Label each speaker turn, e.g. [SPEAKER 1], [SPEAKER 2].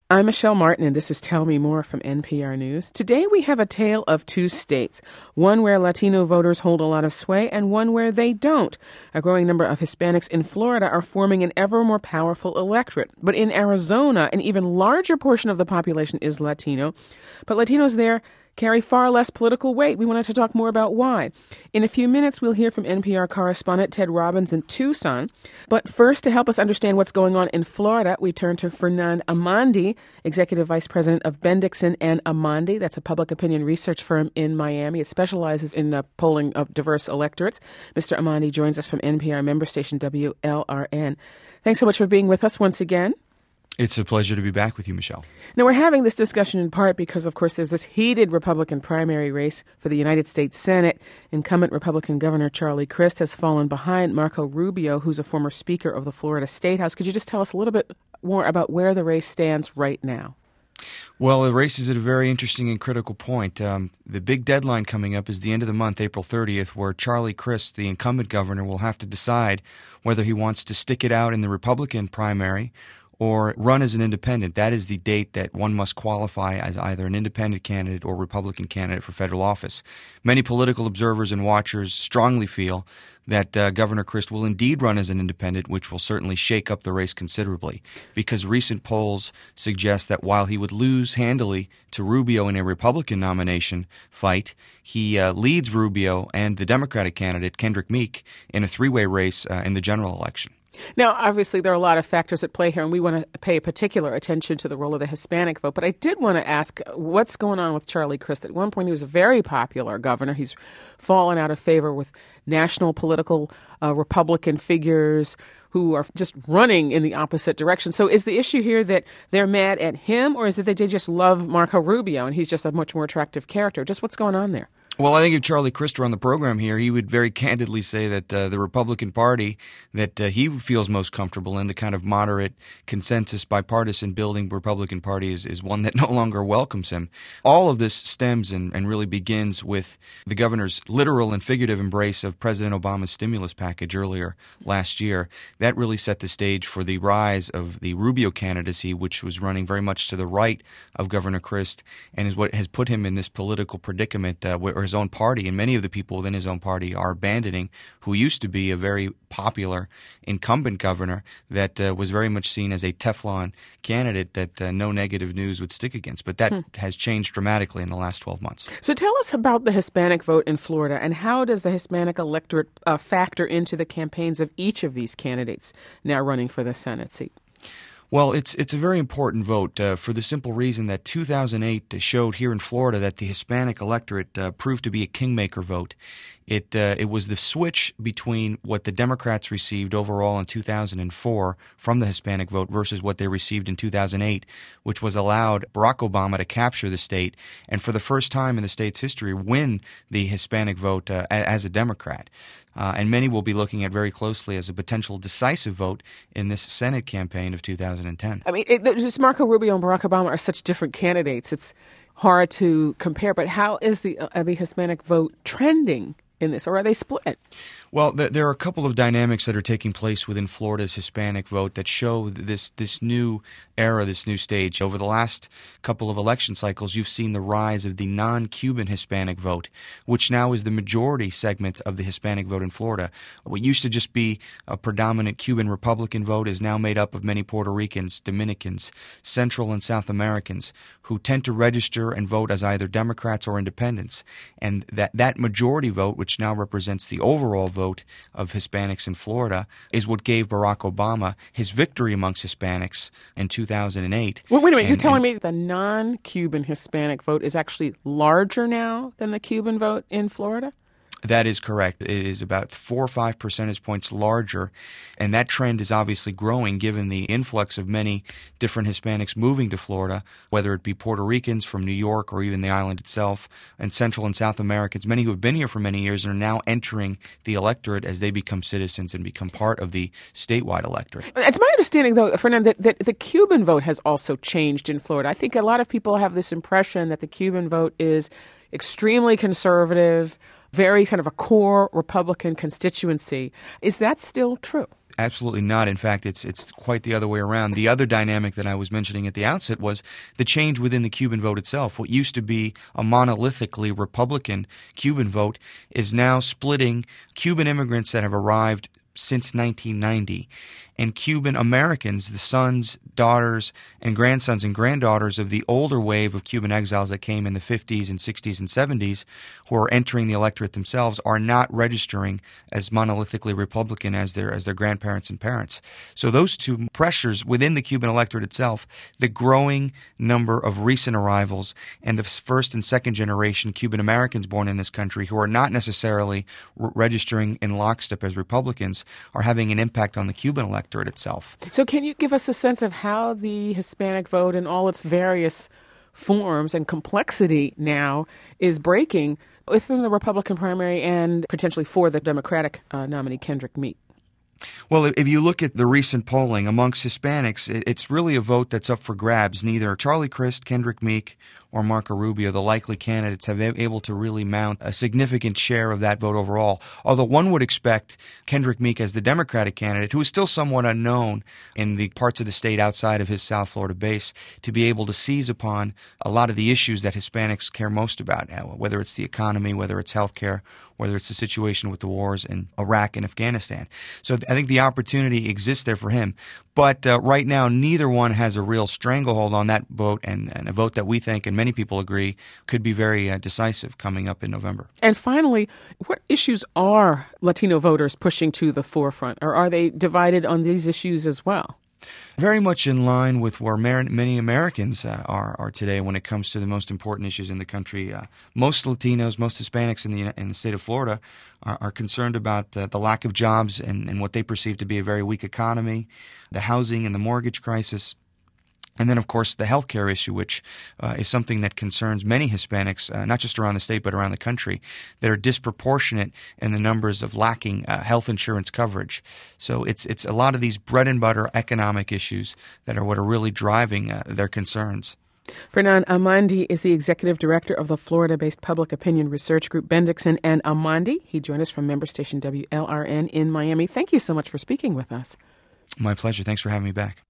[SPEAKER 1] I'm Michelle Martin, and this is Tell Me More from NPR News. Today we have a tale of two states, one where Latino voters hold a lot of sway and one where they don't. A growing number of Hispanics in Florida are forming an ever more powerful electorate. But in Arizona, an even larger portion of the population is Latino. But Latinos there carry far less political weight. We wanted to talk more about why. In a few minutes, we'll hear from NPR correspondent Ted Robbins in Tucson. But first, to help us understand what's going on in Florida, we turn to Fernand Amandi, Executive Vice President of Bendixson and Amandi. That's a public opinion research firm in Miami. It specializes in polling of diverse electorates. Mr. Amandi joins us from NPR member station WLRN. Thanks so much for being with us once again.
[SPEAKER 2] It's a pleasure to be back with you, Michelle.
[SPEAKER 1] Now, we're having this discussion in part because, of course, there's this heated Republican primary race for the United States Senate. Incumbent Republican Governor Charlie Crist has fallen behind Marco Rubio, who's a former Speaker of the Florida State House. Could you just tell us a little bit more about where the race stands right now?
[SPEAKER 2] Well, the race is at a very interesting and critical point. The big deadline coming up is the end of the month, April 30th, where Charlie Crist, the incumbent governor, will have to decide whether he wants to stick it out in the Republican primary or run as an independent. That is the date that one must qualify as either an independent candidate or Republican candidate for federal office. Many political observers and watchers strongly feel that Governor Crist will indeed run as an independent, which will certainly shake up the race considerably, because recent polls suggest that while he would lose handily to Rubio in a Republican nomination fight, he leads Rubio and the Democratic candidate, Kendrick Meek, in a three-way race in the general election.
[SPEAKER 1] Now, obviously, there are a lot of factors at play here, and we want to pay particular attention to the role of the Hispanic vote. But I did want to ask what's going on with Charlie Crist. At one point, he was a very popular governor. He's fallen out of favor with national political Republican figures who are just running in the opposite direction. So is the issue here that they're mad at him, or is it that they just love Marco Rubio and he's just a much more attractive character? Just what's going on there?
[SPEAKER 2] Well, I think if Charlie Crist were on the program here, he would very candidly say that the Republican Party that he feels most comfortable in, the kind of moderate consensus bipartisan building Republican Party, is one that no longer welcomes him. All of this stems and really begins with the governor's literal and figurative embrace of President Obama's stimulus package earlier last year. That really set the stage for the rise of the Rubio candidacy, which was running very much to the right of Governor Crist, and is what has put him in this political predicament where his own party and many of the people within his own party are abandoning who used to be a very popular incumbent governor that was very much seen as a Teflon candidate that no negative news would stick against. But that has changed dramatically in the last 12 months.
[SPEAKER 1] So tell us about the Hispanic vote in Florida, and how does the Hispanic electorate factor into the campaigns of each of these candidates now running for the Senate seat?
[SPEAKER 2] Well, it's a very important vote for the simple reason that 2008 showed here in Florida that the Hispanic electorate proved to be a kingmaker vote. It was the switch between what the Democrats received overall in 2004 from the Hispanic vote versus what they received in 2008, which was allowed Barack Obama to capture the state and for the first time in the state's history win the Hispanic vote as a Democrat. And many will be looking at very closely as a potential decisive vote in this Senate campaign of 2010.
[SPEAKER 1] I mean, Marco Rubio and Barack Obama are such different candidates. It's hard to compare. But how is the Hispanic vote trending in this, or are they split?
[SPEAKER 2] Well, there are a couple of dynamics that are taking place within Florida's Hispanic vote that show this new era, this new stage. Over the last couple of election cycles, you've seen the rise of the non-Cuban Hispanic vote, which now is the majority segment of the Hispanic vote in Florida. What used to just be a predominant Cuban Republican vote is now made up of many Puerto Ricans, Dominicans, Central and South Americans who tend to register and vote as either Democrats or independents. And that majority vote, which now represents the overall vote of Hispanics in Florida, is what gave Barack Obama his victory amongst Hispanics in 2008.
[SPEAKER 1] Well, wait a minute. You're telling me the non-Cuban Hispanic vote is actually larger now than the Cuban vote in Florida?
[SPEAKER 2] That is correct. It is about 4 or 5 percentage points larger, and that trend is obviously growing given the influx of many different Hispanics moving to Florida, whether it be Puerto Ricans from New York or even the island itself, and Central and South Americans, many who have been here for many years and are now entering the electorate as they become citizens and become part of the statewide electorate. It's
[SPEAKER 1] my understanding, though, Fernand, that the Cuban vote has also changed in Florida. I think a lot of people have this impression that the Cuban vote is extremely conservative, very kind of a core Republican constituency. Is that still true?
[SPEAKER 2] Absolutely not. In fact, it's quite the other way around. The other dynamic that I was mentioning at the outset was the change within the Cuban vote itself. What used to be a monolithically Republican Cuban vote is now splitting Cuban immigrants that have arrived since 1990 and Cuban Americans, the sons, daughters, and grandsons and granddaughters of the older wave of Cuban exiles that came in the 50s and 60s and 70s, who are entering the electorate themselves, are not registering as monolithically Republican as their grandparents and parents. So those two pressures within the Cuban electorate itself, the growing number of recent arrivals and the first and second generation Cuban Americans born in this country who are not necessarily registering in lockstep as Republicans, are having an impact on the Cuban electorate itself.
[SPEAKER 1] So can you give us a sense of how the Hispanic vote in all its various forms and complexity now is breaking within the Republican primary and potentially for the Democratic nominee Kendrick Meek?
[SPEAKER 2] Well, if you look at the recent polling amongst Hispanics, it's really a vote that's up for grabs. Neither Charlie Crist, Kendrick Meek, or Marco Rubio, the likely candidates, have been able to really mount a significant share of that vote overall. Although one would expect Kendrick Meek as the Democratic candidate, who is still somewhat unknown in the parts of the state outside of his South Florida base, to be able to seize upon a lot of the issues that Hispanics care most about, whether it's the economy, whether it's healthcare, whether it's the situation with the wars in Iraq and Afghanistan. So I think the opportunity exists there for him. But right now, neither one has a real stranglehold on that vote, and a vote that we think, and many people agree, could be very decisive coming up in November.
[SPEAKER 1] And finally, what issues are Latino voters pushing to the forefront, or are they divided on these issues as well?
[SPEAKER 2] Very much in line with where many Americans are today when it comes to the most important issues in the country. Most Latinos, most Hispanics in the state of Florida are concerned about the lack of jobs and what they perceive to be a very weak economy, the housing and the mortgage crisis. And then, of course, the healthcare issue, which is something that concerns many Hispanics, not just around the state, but around the country, that are disproportionate in the numbers of lacking health insurance coverage. So it's a lot of these bread and butter economic issues that are what are really driving their concerns.
[SPEAKER 1] Fernand Amandi is the executive director of the Florida-based public opinion research group Bendixson and Amandi. He joined us from member station WLRN in Miami. Thank you so much for speaking with us.
[SPEAKER 2] My pleasure. Thanks for having me back.